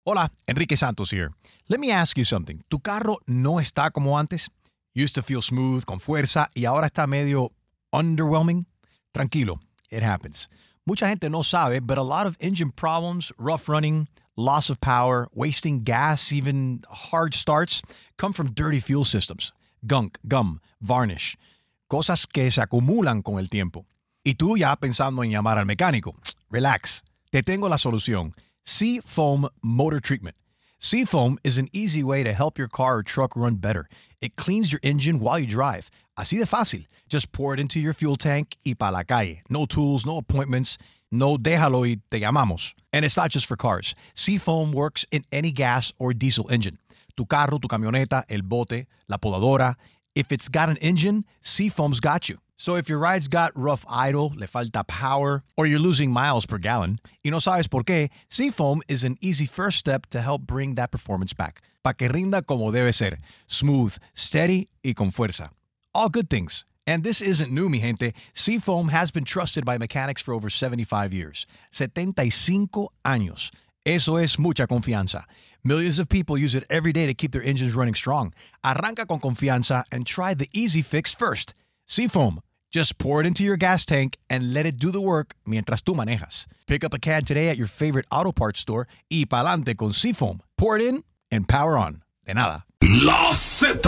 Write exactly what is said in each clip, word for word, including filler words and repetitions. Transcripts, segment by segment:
Hola, Enrique Santos here. Let me ask you something. ¿Tu carro no está como antes? Used to feel smooth, con fuerza, y ahora está medio underwhelming? Tranquilo, it happens. Mucha gente no sabe, but a lot of engine problems, rough running, loss of power, wasting gas, even hard starts, come from dirty fuel systems. Gunk, gum, varnish. Cosas que se acumulan con el tiempo. Y tú ya pensando en llamar al mecánico. Relax. Te tengo la solución. Seafoam Motor Treatment. Seafoam is an easy way to help your car or truck run better. It cleans your engine while you drive. Así de fácil. Just pour it into your fuel tank y pa' la calle. No tools, no appointments. No déjalo y te llamamos. And it's not just for cars. Seafoam works in any gas or diesel engine. Tu carro, tu camioneta, el bote, la podadora. If it's got an engine, Seafoam's got you. So if your ride's got rough idle, le falta power, or you're losing miles per gallon, y no sabes por qué, Seafoam is an easy first step to help bring that performance back. Pa' que rinda como debe ser. Smooth, steady, y con fuerza. All good things. And this isn't new, mi gente. Seafoam has been trusted by mechanics for over seventy-five years. setenta y cinco años. Eso es mucha confianza. Millions of people use it every day to keep their engines running strong. Arranca con confianza and try the easy fix first. Seafoam. Just pour it into your gas tank and let it do the work mientras tú manejas. Pick up a can today at your favorite auto parts store y pa'lante con Seafoam. Pour it in and power on. De nada. La Z.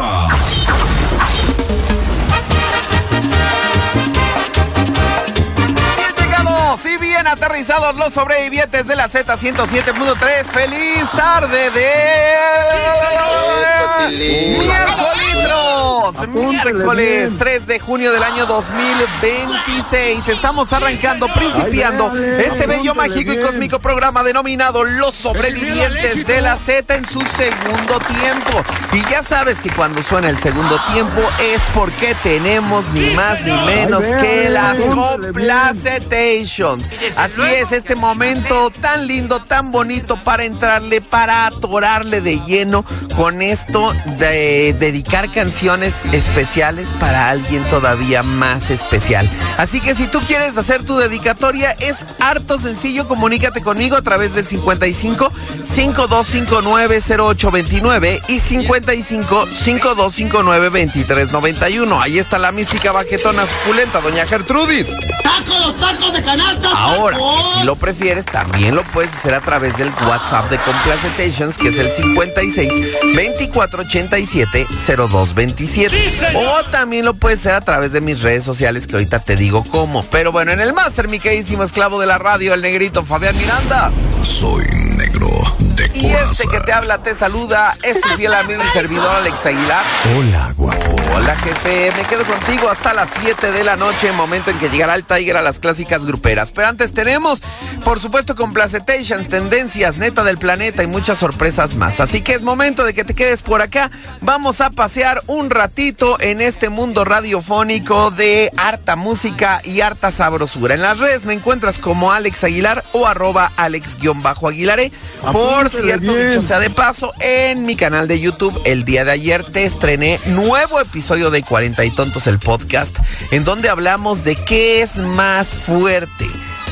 Sí, bien aterrizados los sobrevivientes de la Z ciento siete punto tres. ¡Feliz tarde de miércoles! Miércoles tres de junio del año dos mil veintiséis. Estamos arrancando, principiando este bello, mágico y cósmico programa denominado Los Sobrevivientes de la Z en su segundo tiempo. Y ya sabes que cuando suena el segundo tiempo es porque tenemos ni más ni menos que las Complacetations. Así es, este momento tan lindo, tan bonito para entrarle, para atorarle de lleno con esto de dedicar canciones especiales para alguien todavía más especial. Así que si tú quieres hacer tu dedicatoria, es harto sencillo. Comunícate conmigo a través del cincuenta y cinco, cincuenta y dos cincuenta y nueve, cero ocho veintinueve y cincuenta y cinco, cincuenta y dos cincuenta y nueve, veintitrés noventa y uno. Ahí está la mística baquetona suculenta, doña Gertrudis. ¡Tacos, los tacos de canasta! Ahora, que si lo prefieres, también lo puedes hacer a través del WhatsApp de Complacetations, que es el cincuenta y seis, veinticuatro ochenta y siete, cero dos veintisiete. Sí, o también lo puedes hacer a través de mis redes sociales, que ahorita te digo cómo. Pero bueno, en el máster, mi queridísimo esclavo de la radio, el negrito Fabián Miranda. Soy negro de Y coraza. este que te habla, te saluda, es tu fiel amigo y servidor Alex Aguilar. Hola, guapo. Hola, jefe, me quedo contigo hasta las siete de la noche, momento en que llegará el Tiger a las clásicas gruperas. Pero antes tenemos, por supuesto, Complacetations, tendencias, neta del planeta y muchas sorpresas más. Así que es momento de que te quedes por acá. Vamos a pasear un ratito en este mundo radiofónico de harta música y harta sabrosura. En las redes me encuentras como Alex Aguilar o arroba Alex-Aguilaré. Por cierto, dicho sea de paso, en mi canal de YouTube el día de ayer te estrené nuevo episodio de cuarenta y Tontos, el podcast, en donde hablamos de qué es más fuerte,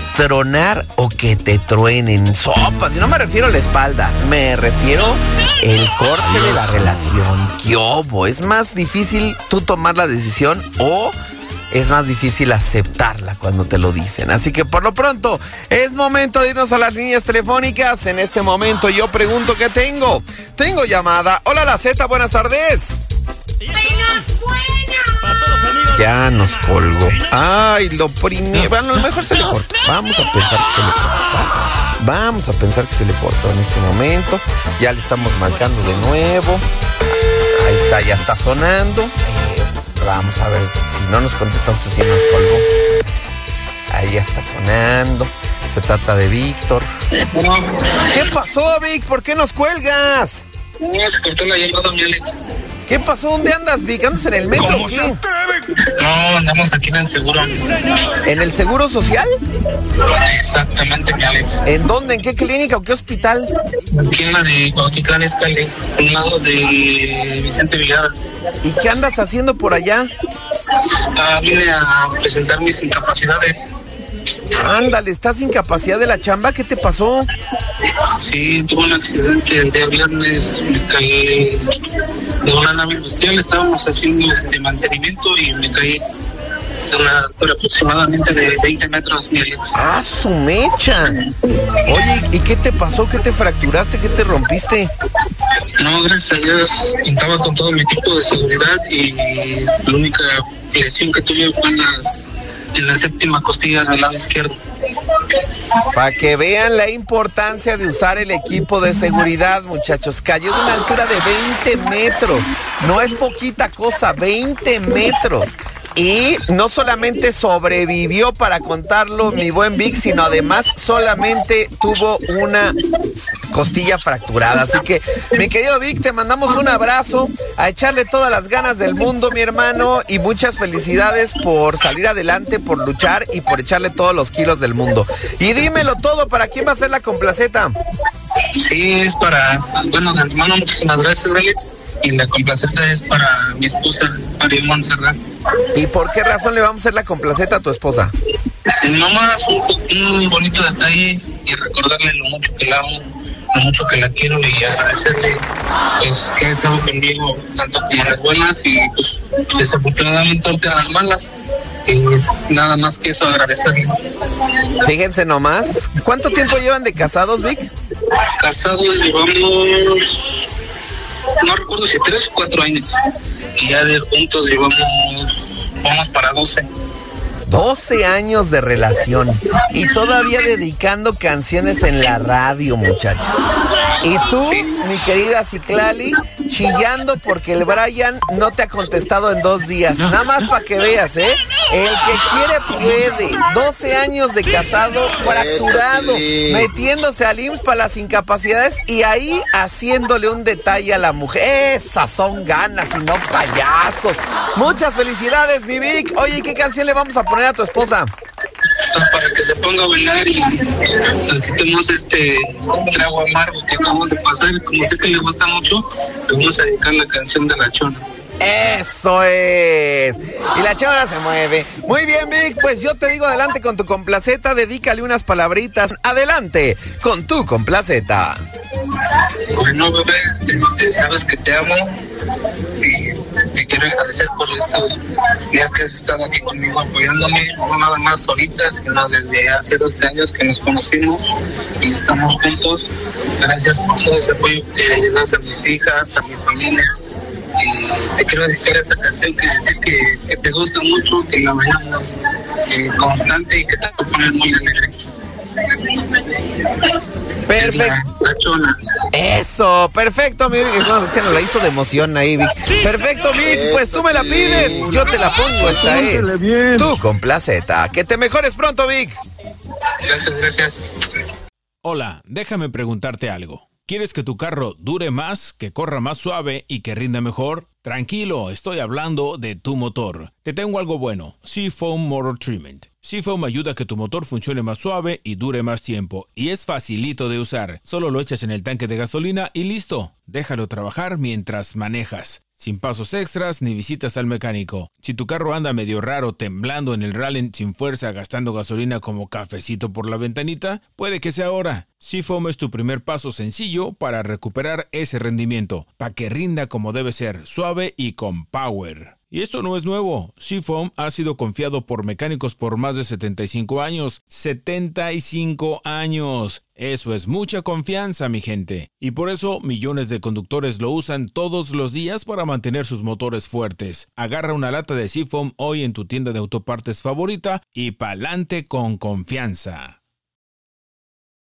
tronar o que te truenen. Sopas, y no me refiero a la espalda, me refiero el corte de la relación. ¿Qué obo? ¿Es más difícil tú tomar la decisión o es más difícil aceptarla cuando te lo dicen? Así que por lo pronto es momento de irnos a las líneas telefónicas. En este momento yo pregunto ¿qué tengo? Tengo llamada. Hola, la Z, buenas tardes. ¡Buenas, buenas! Ya nos colgó. Ay, lo primero. Bueno, a lo mejor se le cortó. Vamos a pensar que se le cortó. Vamos a pensar que se le cortó en este momento. Ya le estamos marcando de nuevo. Ahí está, ya está sonando. Eh, vamos a ver si no nos contesta, si nos colgó. Ahí ya está sonando. Se trata de Víctor. ¿Qué pasó, Vic? ¿Por qué nos cuelgas? No, se cortó la llamada, mi Alex. ¿Qué pasó? ¿Dónde andas, Vic? ¿Andas en el metro o qué? No, andamos aquí en el seguro. ¿En el Seguro Social? Exactamente, mi Alex. ¿En dónde? ¿En qué clínica o qué hospital? Aquí en la de Cuautitlán Izcalli, al lado de Vicente Villada. ¿Y qué andas haciendo por allá? Ah, vine a presentar mis incapacidades. Ándale, ¿estás sin capacidad de la chamba? ¿Qué te pasó? Sí, tuve un accidente el día viernes, me caí de una nave industrial, estábamos haciendo este mantenimiento y me caí de una altura aproximadamente de veinte metros, mi Alex. ¡Ah, su mecha! Oye, ¿y qué te pasó? ¿Qué te fracturaste? ¿Qué te rompiste? No, gracias a Dios, contaba con todo mi equipo de seguridad y la única lesión que tuve fue en, las, en la séptima costilla del lado izquierdo. Para que vean la importancia de usar el equipo de seguridad, muchachos. Cayó de una altura de veinte metros. No es poquita cosa, veinte metros. Y no solamente sobrevivió para contarlo mi buen Vic, sino además solamente tuvo una costilla fracturada. Así que, mi querido Vic, te mandamos un abrazo, a echarle todas las ganas del mundo, mi hermano, y muchas felicidades por salir adelante, por luchar y por echarle todos los kilos del mundo. Y dímelo todo, ¿para quién va a ser la complaceta? Sí, es para, bueno, de antemano, muchísimas gracias, Alex. Y la complaceta es para mi esposa, María Montserrat. ¿Y por qué razón le vamos a hacer la complaceta a tu esposa? Nomás un, un bonito detalle y recordarle lo mucho que la amo, lo mucho que la quiero y agradecerle pues que ha estado conmigo tanto como en las buenas y pues desafortunadamente ahorita en las malas. Y nada más que eso, agradecerle. Fíjense nomás, ¿cuánto tiempo llevan de casados, Vic? Casados llevamos, no recuerdo si tres o cuatro años. Y ya de juntos llevamos, vamos para doce. doce años de relación y todavía dedicando canciones en la radio, muchachos. Y tú, sí, mi querida Citlali, chillando porque el Brian no te ha contestado en dos días. Nada más para que veas, ¿eh? El que quiere puede. doce años de casado, fracturado, metiéndose al I M S S para las incapacidades y ahí haciéndole un detalle a la mujer. Esas son ganas y no payasos. Muchas felicidades, mi Vic. Oye, ¿qué canción le vamos a poner a tu esposa? Para que se ponga a bailar y le quitemos este trago amargo que acabamos de pasar. Como sé que le gusta mucho, le vamos a dedicar la canción de La Chona. ¡Eso es! Y la chona se mueve. Muy bien, Vic, pues yo te digo adelante con tu complaceta, dedícale unas palabritas. Adelante con tu complaceta. Bueno, bebé, este, sabes que te amo y te quiero agradecer por estos días que has estado aquí conmigo apoyándome, no nada más ahorita, sino desde hace doce años que nos conocimos y estamos juntos. Gracias por todo ese apoyo que le das a mis hijas, a mi familia. Y te quiero dedicar esta canción que decir que, que te gusta mucho, que la veamos eh, constante y que te va a poner muy alegre. Perfecto. La, la Chona. Eso, perfecto, mi Vic. No, se nos la hizo de emoción ahí, Vic. Perfecto, Vic, pues tú me la pides, yo te la pongo. Esta es tu complaceta. Que te mejores pronto, Vic. Gracias, gracias. Hola, déjame preguntarte algo. ¿Quieres que tu carro dure más, que corra más suave y que rinda mejor? Tranquilo, estoy hablando de tu motor. Te tengo algo bueno, Seafoam Motor Treatment. Seafoam ayuda a que tu motor funcione más suave y dure más tiempo. Y es facilito de usar. Solo lo echas en el tanque de gasolina y listo. Déjalo trabajar mientras manejas. Sin pasos extras ni visitas al mecánico. Si tu carro anda medio raro, temblando en el rally sin fuerza, gastando gasolina como cafecito por la ventanita, puede que sea ahora. Seafoam es tu primer paso sencillo para recuperar ese rendimiento, para que rinda como debe ser, suave y con power. Y esto no es nuevo. Seafoam ha sido confiado por mecánicos por más de setenta y cinco años. ¡setenta y cinco años! Eso es mucha confianza, mi gente. Y por eso millones de conductores lo usan todos los días para mantener sus motores fuertes. Agarra una lata de Seafoam hoy en tu tienda de autopartes favorita y pa'lante con confianza.